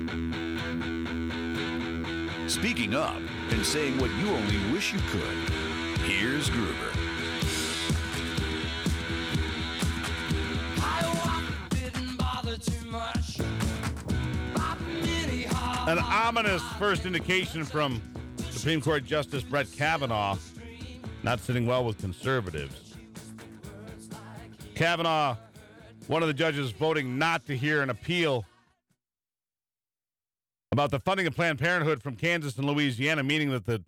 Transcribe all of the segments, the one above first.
Speaking up and saying what you only wish you could, here's Gruber. An ominous first indication from Supreme Court Justice Brett Kavanaugh not sitting well with conservatives. Kavanaugh, one of the judges voting not to hear an appeal about the funding of Planned Parenthood from Kansas and Louisiana, meaning that the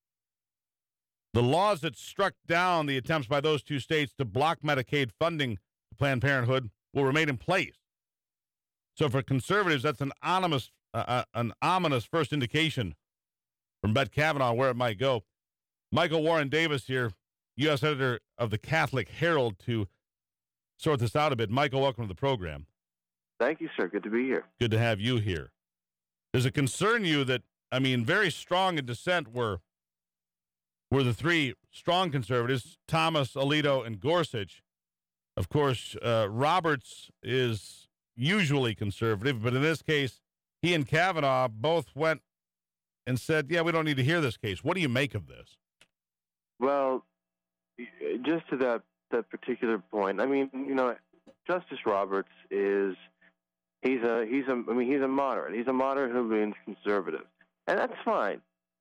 laws that struck down the attempts by those two states to block Medicaid funding to Planned Parenthood will remain in place. So for conservatives, that's an ominous first indication from Brett Kavanaugh where it might go. Michael Warren Davis here, U.S. editor of the Catholic Herald, to sort this out a bit. Michael, welcome to the program. Thank you, sir. Good to be here. Good to have you here. Does it concern you that, very strong in dissent were the three strong conservatives, Thomas, Alito, and Gorsuch. Of course, Roberts is usually conservative, but in this case, he and Kavanaugh both went and said, yeah, we don't need to hear this case. What do you make of this? Well, just to that particular point, Justice Roberts is he's a moderate. He's a moderate who leans conservative, and that's fine.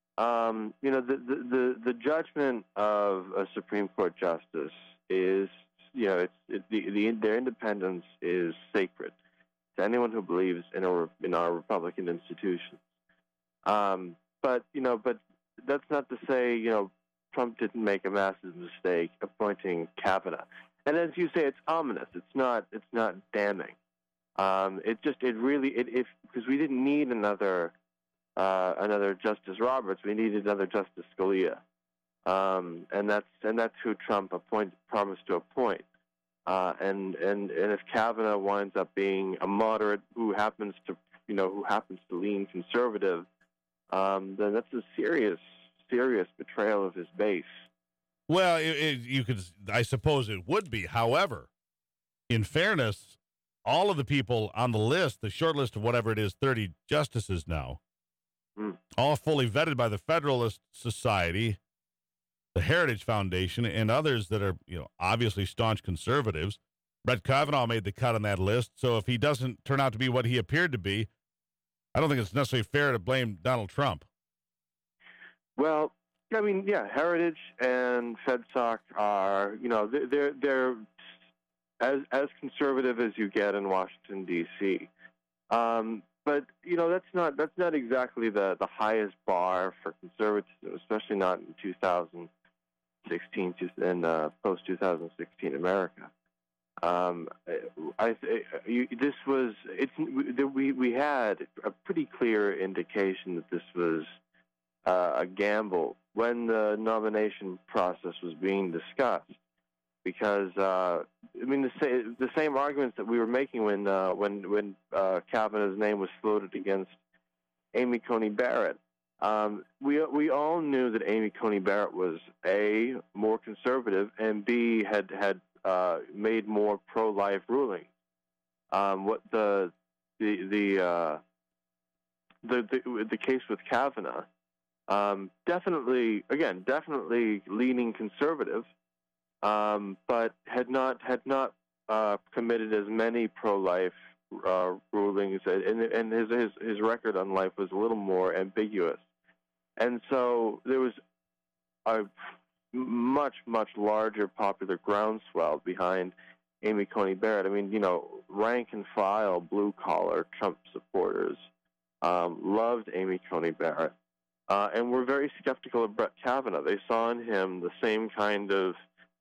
The judgment of a Supreme Court justice is, their independence is sacred to anyone who believes in our Republican institutions. But that's not to say, Trump didn't make a massive mistake appointing Kavanaugh. And as you say, it's ominous. It's not damning. Because we didn't need another Justice Roberts. We needed another Justice Scalia. And that's who Trump promised to appoint. And if Kavanaugh winds up being a moderate who happens to lean conservative, then that's a serious betrayal of his base. Well, I suppose it would be. However, in fairness, all of the people on the list, the short list of whatever it is, 30 justices now, all fully vetted by the Federalist Society, the Heritage Foundation, and others that are, obviously staunch conservatives. Brett Kavanaugh made the cut on that list. So if he doesn't turn out to be what he appeared to be, I don't think it's necessarily fair to blame Donald Trump. Well, Heritage and FedSoc are, they're as conservative as you get in Washington, D.C. But that's not exactly the highest bar for conservatism, especially not in 2016 and post 2016 America. We had a pretty clear indication that this was a gamble when the nomination process was being discussed, because the same arguments that we were making when Kavanaugh's name was floated against Amy Coney Barrett. We all knew that Amy Coney Barrett was A, more conservative, and B, had made more pro-life rulings. What the case with Kavanaugh, definitely leaning conservative, but had not committed as many pro-life rulings, and his record on life was a little more ambiguous, and so there was a much larger popular groundswell behind Amy Coney Barrett. Rank and file blue collar Trump supporters loved Amy Coney Barrett. And were very skeptical of Brett Kavanaugh. They saw in him the same kind of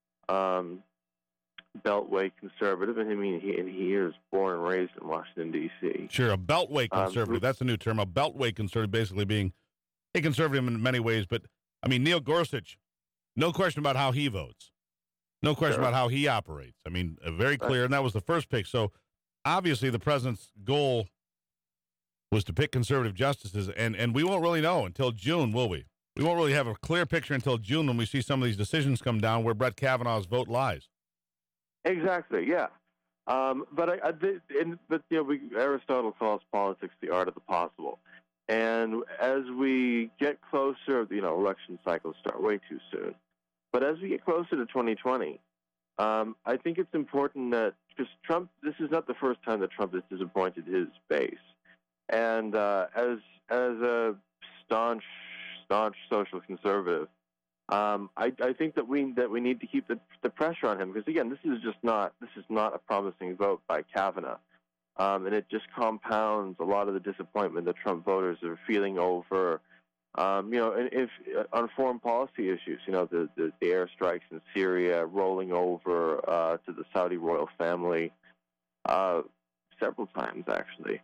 beltway conservative, and he is born and raised in Washington, D.C. Sure, a beltway conservative. That's a new term. A beltway conservative, basically being a conservative in many ways. But, Neil Gorsuch, no question about how he votes. No question about how he operates. Very clear, and that was the first pick. So, obviously, the president's goal was to pick conservative justices, and we won't really know until June, will we? We won't really have a clear picture until June when we see some of these decisions come down where Brett Kavanaugh's vote lies. Exactly, yeah. Aristotle calls politics the art of the possible. And as we get closer, election cycles start way too soon. But as we get closer to 2020, I think it's important that, because Trump, this is not the first time that Trump has disappointed his base. And as a staunch social conservative, I think that we need to keep the pressure on him, because again, this is not a promising vote by Kavanaugh. And it just compounds a lot of the disappointment that Trump voters are feeling over, if on foreign policy issues, the airstrikes in Syria, rolling over to the Saudi royal family, several times actually.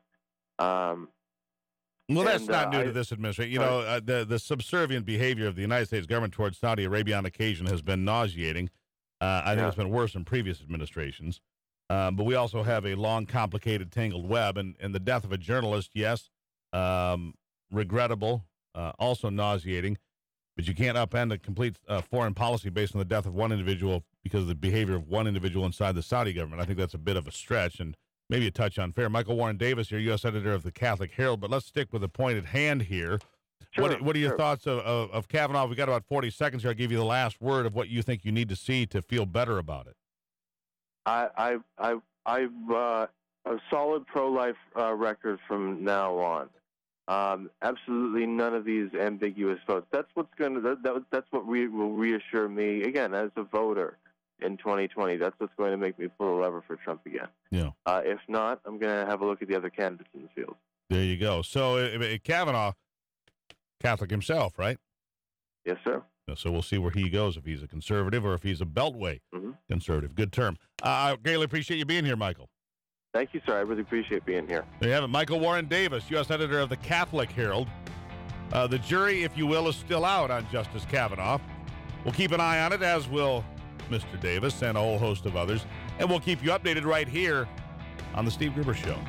Well, that's not new to this administration. The subservient behavior of the United States government towards Saudi Arabia on occasion has been nauseating. I think it's been worse in previous administrations. But we also have a long, complicated, tangled web. And the death of a journalist, yes, regrettable, also nauseating. But you can't upend a complete foreign policy based on the death of one individual because of the behavior of one individual inside the Saudi government. I think that's a bit of a stretch and maybe a touch unfair. Michael Warren Davis, you're U.S. editor of the Catholic Herald, but let's stick with the point at hand here. Sure, what are your thoughts of Kavanaugh? We've got about 40 seconds here. I'll give you the last word of what you think you need to see to feel better about it. I'm a solid pro-life record from now on. Absolutely none of these ambiguous votes. That's what's that's what will reassure me again as a voter in 2020. That's what's going to make me pull the lever for Trump again. Yeah. If not, I'm going to have a look at the other candidates in the field. There you go. So Kavanaugh, Catholic himself, right? Yes, sir. So we'll see where he goes, if he's a conservative or if he's a beltway conservative. Good term. I greatly appreciate you being here, Michael. Thank you, sir. I really appreciate being here. There you have it. Michael Warren Davis, U.S. editor of the Catholic Herald. The jury, if you will, is still out on Justice Kavanaugh. We'll keep an eye on it, as will Mr. Davis and a whole host of others. And we'll keep you updated right here on The Steve Gruber Show.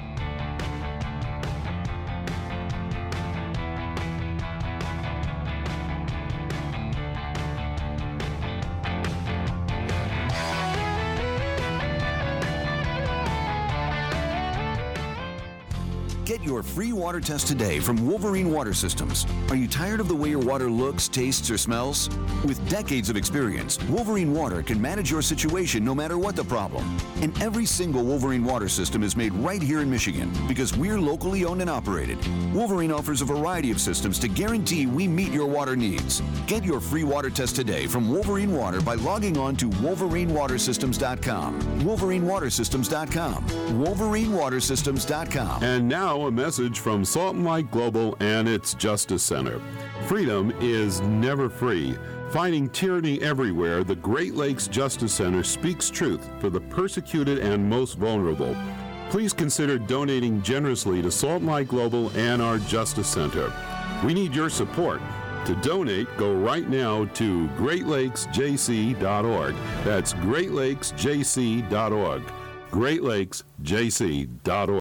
Get your free water test today from Wolverine Water Systems. Are you tired of the way your water looks, tastes, or smells? With decades of experience, Wolverine Water can manage your situation no matter what the problem. And every single Wolverine Water system is made right here in Michigan because we're locally owned and operated. Wolverine offers a variety of systems to guarantee we meet your water needs. Get your free water test today from Wolverine Water by logging on to WolverineWaterSystems.com. WolverineWaterSystems.com. WolverineWaterSystems.com. And now a message from Salt and Light Global and its Justice Center. Freedom is never free. Fighting tyranny everywhere, the Great Lakes Justice Center speaks truth for the persecuted and most vulnerable. Please consider donating generously to Salt and Light Global and our Justice Center. We need your support. To donate, go right now to GreatLakesJC.org. That's GreatLakesJC.org. GreatLakesJC.org.